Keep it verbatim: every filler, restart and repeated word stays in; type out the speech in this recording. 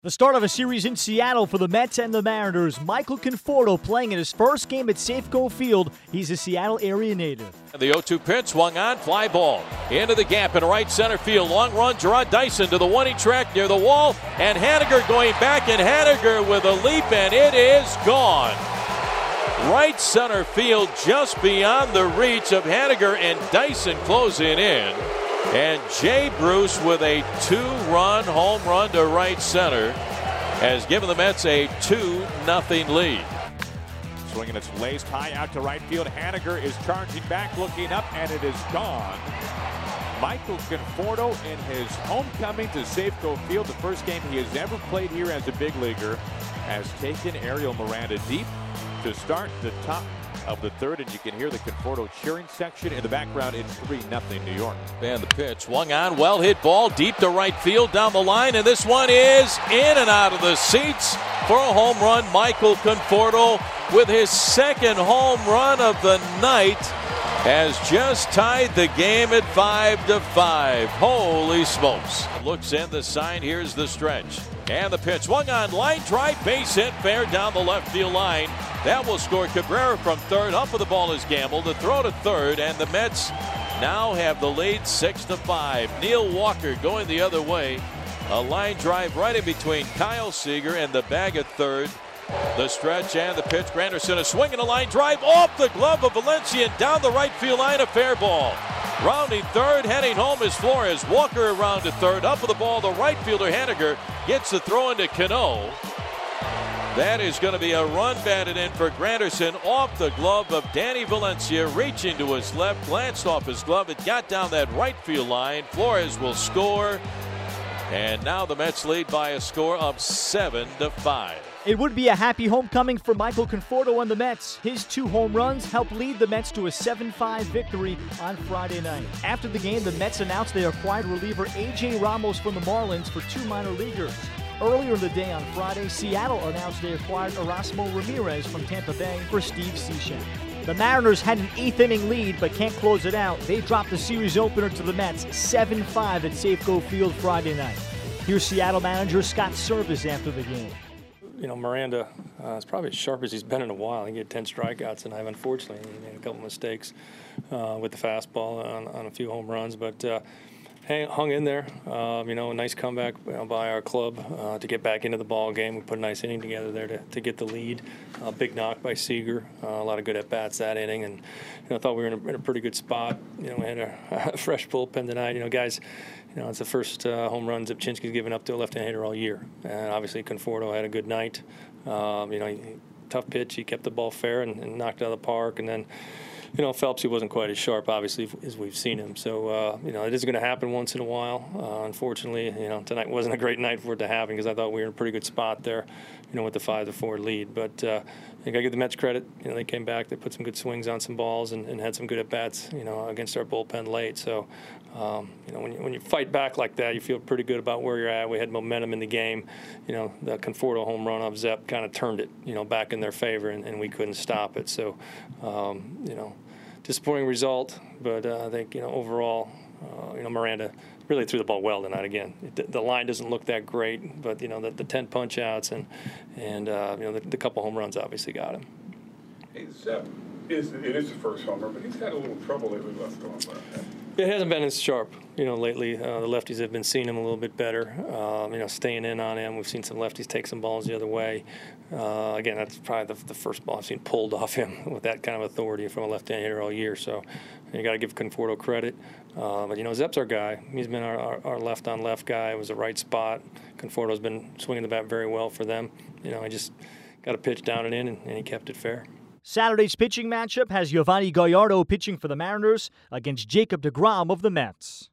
The start of a series in Seattle for the Mets and the Mariners. Michael Conforto playing in his first game at Safeco Field. He's a Seattle area native. The oh two pitch swung on, fly ball into the gap in right center field. Long run, Gerard Dyson to the one-inning track near the wall, and Haniger going back, and Haniger with a leap, and it is gone. Right center field, just beyond the reach of Haniger, and Dyson closing in. And Jay Bruce with a two-run home run to right center has given the Mets a two nothing lead. Swinging its laced high out to right field. Haniger is charging back, looking up, and it is gone. Michael Conforto in his homecoming to Safeco Field, the first game he has ever played here as a big leaguer, has taken Ariel Miranda deep to start the top of the third, and you can hear the Conforto cheering section in the background. It's three nothing New York. And the pitch swung on, well hit ball deep to right field down the line, and this one is in and out of the seats for a home run. Michael Conforto with his second home run of the night has just tied the game at five to five. Holy smokes. Looks in the sign, here's the stretch. And the pitch swung on, line drive, base hit, fair down the left field line. That will score. Cabrera from third. Up with the ball is Gamble. The throw to third, and the Mets now have the lead six to five. Neil Walker going the other way. A line drive right in between Kyle Seager and the bag at third. The stretch and the pitch. Granderson a swing and a line drive off the glove of Valencia and down the right field line. A fair ball. Rounding third, heading home is Flores. Walker around to third. Up with the ball, the right fielder Haniger gets the throw into Cano. That is going to be a run batted in for Granderson off the glove of Danny Valencia, reaching to his left, glanced off his glove. It got down that right field line. Flores will score, and now the Mets lead by a score of seven to five. It would be a happy homecoming for Michael Conforto and the Mets. His two home runs helped lead the Mets to a seven five victory on Friday night. After the game, the Mets announced they acquired reliever A J Ramos from the Marlins for two minor leaguers. Earlier in the day on Friday, Seattle announced they acquired Erasmo Ramirez from Tampa Bay for Steve Cishek. The Mariners had an eighth-inning lead but can't close it out. They dropped the series opener to the Mets seven five at Safeco Field Friday night. Here's Seattle manager Scott Servais after the game. You know, Miranda uh, is probably as sharp as he's been in a while. He had ten strikeouts tonight. Unfortunately, he made a couple mistakes uh, with the fastball on, on a few home runs, but uh, hang, hung in there. Um, you know, a nice comeback you know, by our club uh, to get back into the ball game. We put a nice inning together there to, to get the lead. Uh, big knock by Seager. Uh, a lot of good at bats that inning, and you know, I thought we were in a, in a pretty good spot. You know, we had a, a fresh bullpen tonight. You know, guys. You know, it's the first uh, home run Zipchinski's given up to a left-hand hitter all year. And obviously Conforto had a good night. Um, you know, he, tough pitch. He kept the ball fair and, and knocked it out of the park. And then, you know, Phelps, he wasn't quite as sharp, obviously, as we've seen him. So, uh, you know, it is going to happen once in a while. Uh, unfortunately, you know, tonight wasn't a great night for it to happen because I thought we were in a pretty good spot there, you know, with the five to four lead. But uh, I got to give the Mets credit. You know, they came back. They put some good swings on some balls and, and had some good at-bats, you know, against our bullpen late. So, um, you know, when you, when you fight back like that, you feel pretty good about where you're at. We had momentum in the game. You know, the Conforto home run off Zep kind of turned it, you know, back in their favor, and, and we couldn't stop it. So, um, you know, disappointing result, but uh, I think, you know, overall, uh, you know, Miranda really threw the ball well tonight again. It, the line doesn't look that great, but, you know, the, the ten punch-outs and, and uh, you know, the, the couple home runs obviously got him. Hey, Zep, is, it is the first homer, but he's had a little trouble lately left on. It hasn't been as sharp, you know, lately. Uh, the lefties have been seeing him a little bit better, um, you know, staying in on him. We've seen some lefties take some balls the other way. Uh, again, that's probably the, the first ball I've seen pulled off him with that kind of authority from a left-hand hitter all year. So you got to give Conforto credit. Uh, but, you know, Zep's our guy. He's been our, our, our left-on-left guy. It was the right spot. Conforto's been swinging the bat very well for them. You know, I just got a pitch down and in, and, and he kept it fair. Saturday's pitching matchup has Giovanni Gallardo pitching for the Mariners against Jacob deGrom of the Mets.